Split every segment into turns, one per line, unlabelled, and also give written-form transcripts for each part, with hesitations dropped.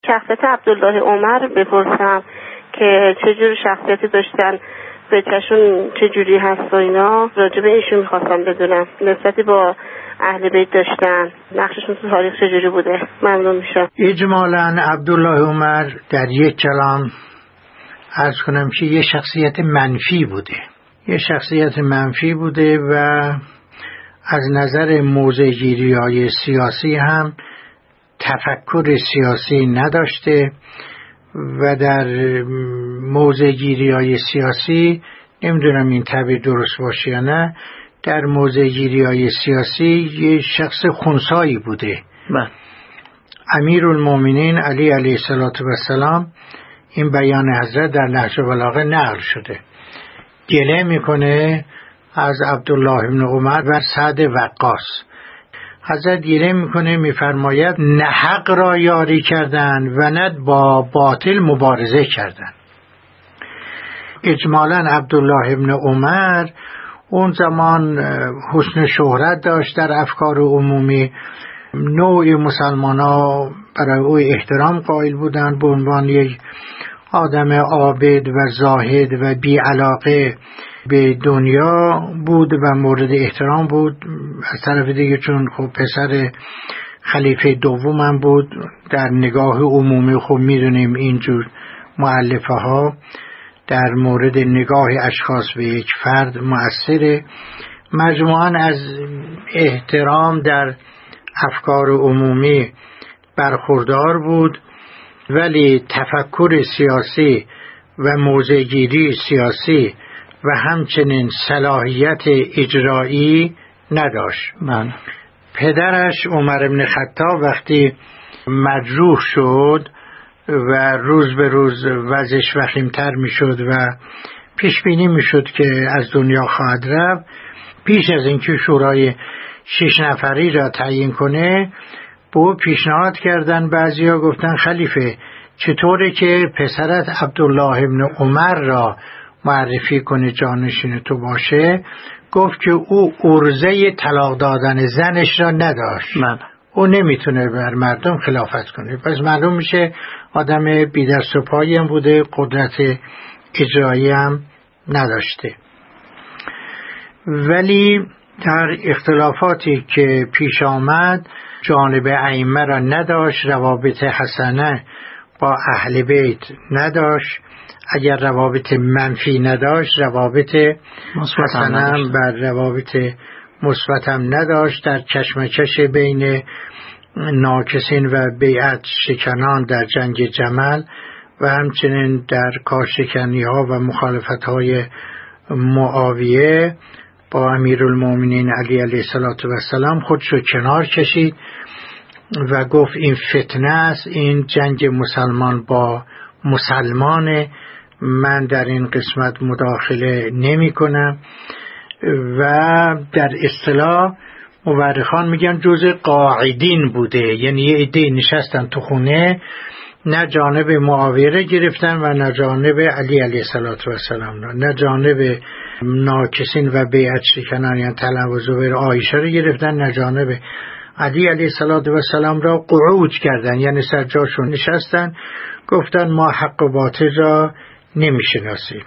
شخصیت عبدالله عمر بپرسم که چجور شخصیتی داشتن، بچه‌شون چجوری هست و اینا، راجع به ایشون میخواستم بدونم. نسبتی با اهل بیت داشتن، نقششون تو تاریخ چجوری بوده؟ ممنون میشم.
اجمالاً عبدالله عمر در یک کلام عرض کنم که یه شخصیت منفی بوده و از نظر موضع‌گیری‌های سیاسی هم تفکر سیاسی نداشته و در موضع‌گیری‌های سیاسی، نمیدونم این تعبیر درست باشه یا نه، در موضع‌گیری‌های سیاسی یه شخص خنثایی بوده. امیرالمومنین علی علیه السلام این بیان حضرت در نهج البلاغه نقل شده. گله میکنه از عبدالله ابن عمر و سعد وقاص. حضرت گله میکنه، میفرماید نه حق را یاری کردن و نه با باطل مبارزه کردن. اجمالاً عبدالله ابن عمر اون زمان حسن شهرت داشت در افکار عمومی، نوع مسلمان ها برای او احترام قائل بودند، به عنوان یک آدم عابد و زاهد و بی علاقه به دنیا بود و مورد احترام بود. از طرف دیگه چون خب پسر خلیفه دوم هم بود، در نگاه عمومی خب میدونیم اینجور مؤلفه ها در مورد نگاه اشخاص به یک فرد مؤثره. مجموعاً از احترام در افکار عمومی برخوردار بود، ولی تفکر سیاسی و موضع‌گیری سیاسی و همچنین صلاحیت اجرایی نداشت. پدرش عمر بن خطاب وقتی مجروح شد و روز به روز وضعش وخیم‌تر میشد و پیش بینی میشد که از دنیا خواهد رفت، پیش از اینکه شورای 6 نفری را تعیین کنه به او پیشنهاد کردن. بعضیا گفتن خلیفه چطوره که پسرت عبدالله ابن عمر را معرفی کنه جانشین تو باشه؟ گفت که او عرضه طلاق دادن زنش را نداشت، او نمیتونه بر مردم خلافت کنه. پس معلوم میشه آدم بی‌دست و پایی هم بوده، قدرت اجرایی هم نداشته. ولی در اختلافاتی که پیش آمد جانب ائمه را نداشت، روابط حسنه با اهل بیت نداشت. اگر روابط منفی نداشت، روابط حسنه بر روابط مثبت هم نداشت. در کشمکش بین ناکسین و بیعت شکنان در جنگ جمل و همچنین در کارشکنی ها و مخالفت های معاویه با امیرالمومنین علی علیه السلام خودش رو کنار کشید و گفت این فتنه است، این جنگ مسلمان با مسلمانه، من در این قسمت مداخله نمی کنم. و در اصطلاح مورخان میگن جزء قاعدین بوده، یعنی یه عده نشستن تو خونه، نه جانب معاویه را گرفتن و نه جانب علی علیه السلام را، نه جانب ناکسین و بیعت شکنان یعنی طلحه و زبیر عایشه را گرفتن، نه جانب علی علیه السلام را قعود کردن، یعنی سر جاشون نشستن، گفتن ما حق و باطل را نمیشناسیم.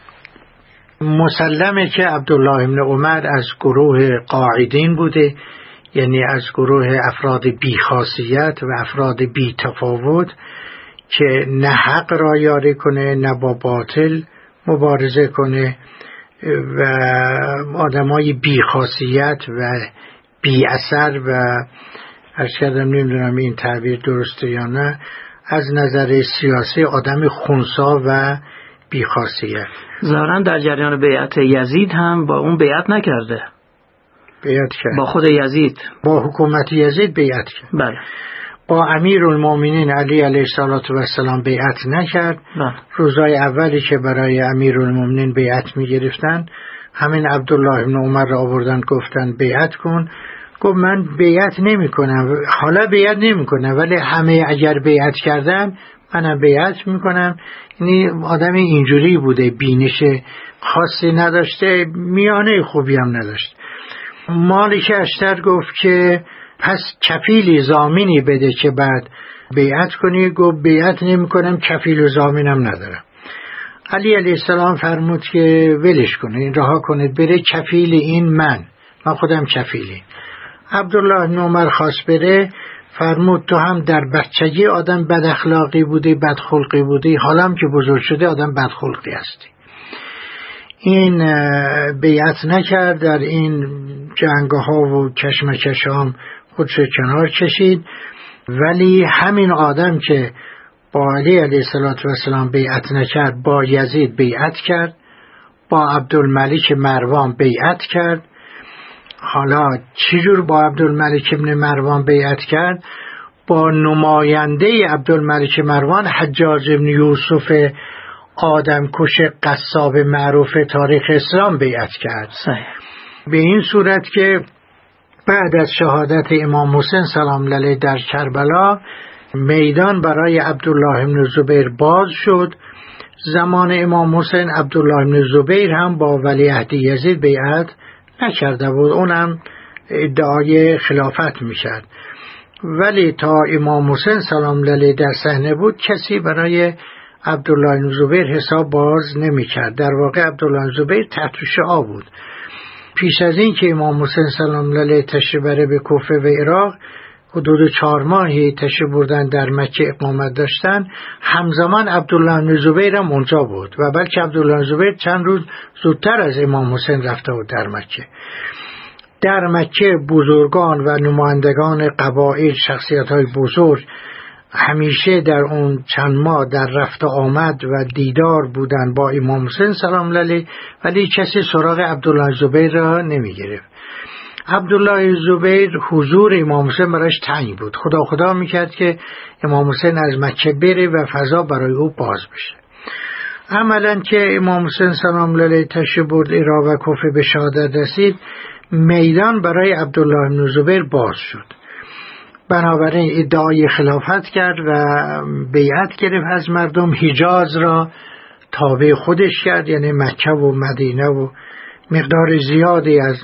مسلمه که عبدالله ابن عمر از گروه قاعدین بوده، یعنی از گروه افراد بی خاصیت و افراد بی تفاوت که نه حق را یاری کنه نه با باطل مبارزه کنه و آدمای بی خاصیت و بی اثر و ارشدم نمیدونم این تعبیر درسته یا نه، از نظر سیاسی آدم خنثی و بی خاصیت.
ظاهراً در جریان بیعت یزید هم با اون بیعت نکرده.
بیعت کرد
با خود یزید،
با حکومت یزید بیعت کرد.
بله.
با امیرالمومنین علی علیه السلام بیعت نکرد. روزای اولی که برای امیرالمومنین بیعت می گرفتن همین عبدالله ابن عمر را آوردن گفتن بیعت کن، گفت من بیعت نمی کنم، حالا بیعت نمی کنم ولی همه اگر بیعت کردن منم بیعت می کنم. یعنی آدم اینجوری بوده، بینش خاصی نداشته، میانه خوبی هم نداشت. مالک اشتر گفت که پس کفیلی ضامنی بده که بعد بیعت کنی. گفت بیعت نمی کنم، کفیل و ضامنم ندارم. علی علیه السلام فرمود که ولش کنه، این رها کنید بره، کفیل این من خودم کفیلی. عبدالله بن عمر خواست بره، فرمود تو هم در بچگی آدم بد اخلاقی بودی، بد خلقی بودی، حالا هم که بزرگ شده آدم بد خلقی هستی. این بیعت نکرد، در این جنگ‌ها و کشمکش هم خودش کنار کشید. ولی همین آدم که با علی علیه السلام بیعت نکرد، با یزید بیعت کرد، با عبدالملک مروان بیعت کرد. حالا چجور با عبدالملک ابن مروان بیعت کرد؟ با نماینده عبدالملک مروان حجاج ابن یوسف آدمکش قصاب معروف تاریخ اسلام بیعت کرد. به این صورت که بعد از شهادت امام حسین سلام علیه در کربلا میدان برای عبدالله بن زبیر باز شد. زمان امام حسین عبدالله بن زبیر هم با ولیعهد یزید بیعت نکرده بود، اونم ادعای خلافت میکرد. ولی تا امام حسین سلام علیه در صحنه بود کسی برای عبدالله بن زبیر حساب باز نمیکرد. در واقع عبدالله بن زبیر تحت شعاع بود. پیش از این که امام حسین سلام علیه تشریف بره به کوفه و عراق، حدود 4 ماهی تشریف بردن در مکه اقامت داشتن، همزمان عبدالله بن زبیر هم اونجا بود و بلکه عبدالله بن زبیر چند روز زودتر از امام حسین رفته بود در مکه. در مکه بزرگان و نمایندگان قبایل، شخصیت‌های بزرگ همیشه در اون چند ماه در رفت آمد و دیدار بودن با امام حسین سلام علیه، ولی کسی سراغ عبدالله زبیر را نمی گرفت. عبدالله زبیر حضور امام حسین برایش تنگ بود، خدا میکرد که امام حسین از مکه بره و فضا برای او باز بشه. عملا که امام حسین سلام علیه تشریف برد عراق و کوفه به شهادت رسید، میدان برای عبدالله بن زبیر باز شد. بنابراین ادعای خلافت کرد و بیعت گرفت از مردم. حجاز را تابع خودش کرد، یعنی مکه و مدینه و مقدار زیادی از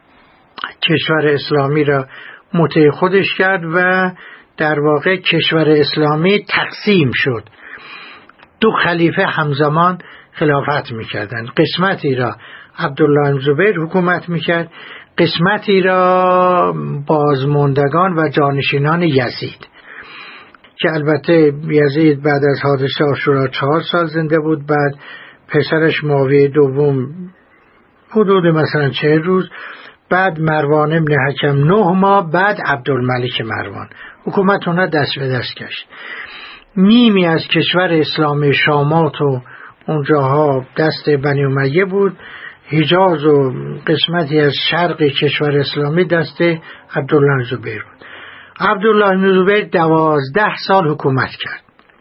کشور اسلامی را مطیع خودش کرد و در واقع کشور اسلامی تقسیم شد. 2 خلیفه همزمان خلافت میکردند. قسمتی را عبدالله بن زبیر حکومت میکرد، قسمتی را بازماندگان و جانشینان یزید، که البته یزید بعد از حادثه عاشورا 4 سال زنده بود. بعد پسرش معاویه دوم حدود مثلا 40 روز، بعد مروان ابن حکم 9 ماه، بعد عبدالملک مروان. حکومت اونا دست به دست کشید. نیمی از کشور اسلامی شامات و اونجاها دست بنی امیه بود، حجاز و قسمتی از شرق کشور اسلامی دست عبدالله زبیر بود. عبدالله زبیر 12 سال حکومت کرد.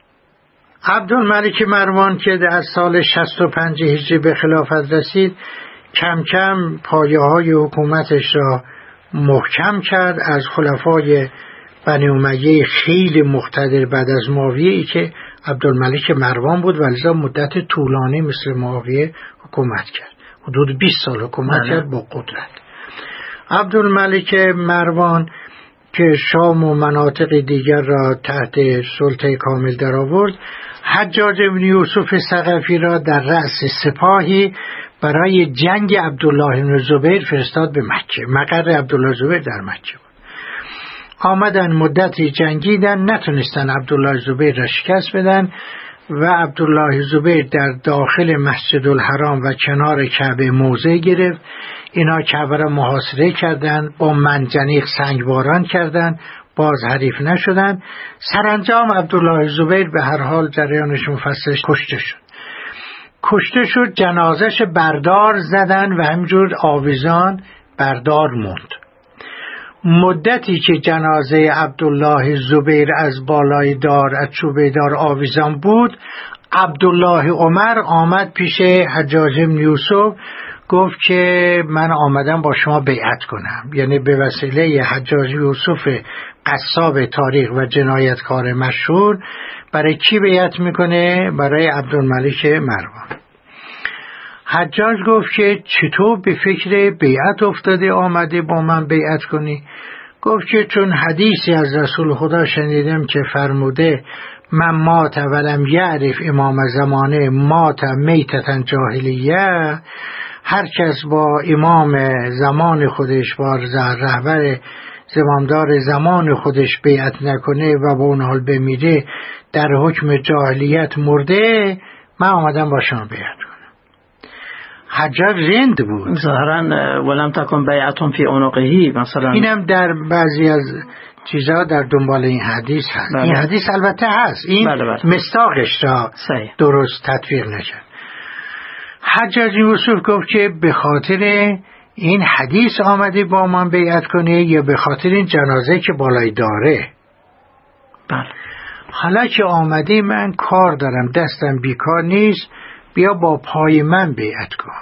عبدالملک مروان که از سال 65 هجری به خلافت رسید، کم کم پایه های حکومتش را محکم کرد. از خلفای بنی امیه خیلی مقتدر بعد از معاویه که عبدالملک مروان بود و لذا مدت طولانی مثل معاویه حکومت کرد، حدود 20 سال حکومت کرد با قدرت. عبدالملک مروان که شام و مناطق دیگر را تحت سلطه کامل در آورد، حجاج ابن یوسف ثقفی را در رأس سپاهی برای جنگ عبدالله بن زبیر فرستاد به مکه. مقر عبدالله زبیر در مکه بود. آمدن مدتی جنگیدن، نتونستن عبدالله زبیر را شکست بدن و عبدالله زبیر در داخل مسجد الحرام و کنار کعبه موضع گرفت. اینا کعبه را محاصره کردند، با منجنیق سنگباران کردند، باز حریف نشدن. سرانجام عبدالله زبیر به هر حال جریانش مفصل کشته شد. جنازش بردار زدن و همجور آویزان بردار موند. مدتی که جنازه عبدالله زبیر از بالای دار، از چوبه دار آویزان بود، عبدالله عمر آمد پیش حجاج بن یوسف، گفت که من آمدم با شما بیعت کنم. یعنی به وسیله حجاج یوسف قصاب تاریخ و جنایتکار مشهور برای کی بیعت میکنه؟ برای عبدالملک مروان. حجاج گفت که چطور به فکر بیعت افتاده آمده با من بیعت کنی؟ گفت که چون حدیثی از رسول خدا شنیدم که فرموده من مات ولم یعرف امام زمانه مات میتة جاهلیه، هر کس با امام زمان خودش، با رهبر زمامدار زمان خودش بیعت نکنه و با اون حال بمیره در حکم جاهلیت مرده، من آمدم با شما بیعت کنم. حجاج زند بود
ظاهرا ولم تکن بیعتون فی عنقه مثلا.
اینم در بعضی از چیزا در دنبال این حدیث هست. این حدیث البته هست، این مصداقش را درست تطبیق نشد. حجاج یوسف گفت که به خاطر این حدیث آمده با من بیعت کنه یا به خاطر این جنازه که بالای داره؟
بله.
حالا که آمده من کار دارم، دستم بیکار نیست، بیا با پای من بیعت کن.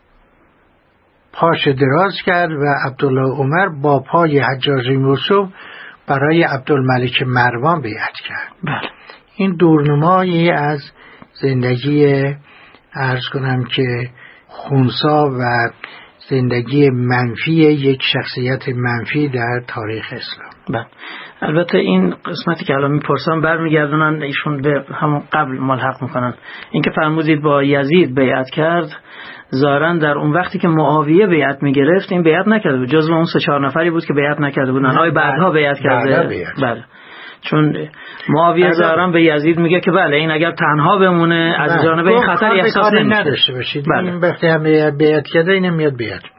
پاش دراز کرد و عبدالله عمر با پای حجاج یوسف برای عبدالملک مروان بیعت کرد.
بله.
این دورنمایی از زندگی عرض کنم که خونسا و زندگی منفی یک شخصیت منفی در تاریخ اسلام.
بله. البته این قسمتی که الان میپرسم برمیگردونن ایشون به همون قبل ملحق میکنن. این که فرمودید با یزید بیعت کرد، ظاهرا در اون وقتی که معاویه بیعت میگرفت این بیعت نکرده بود، جزو اون 3-4 نفری بود که بیعت نکرده بودن. آیا بعدها بیعت کرده؟ بله. چون معاویه ظاهرا به یزید میگه که بله این اگر تنها بمونه از جانب این خطر احساس
نداشته باشید. این وقتی هم بیعت کرده اینم میاد بیعت.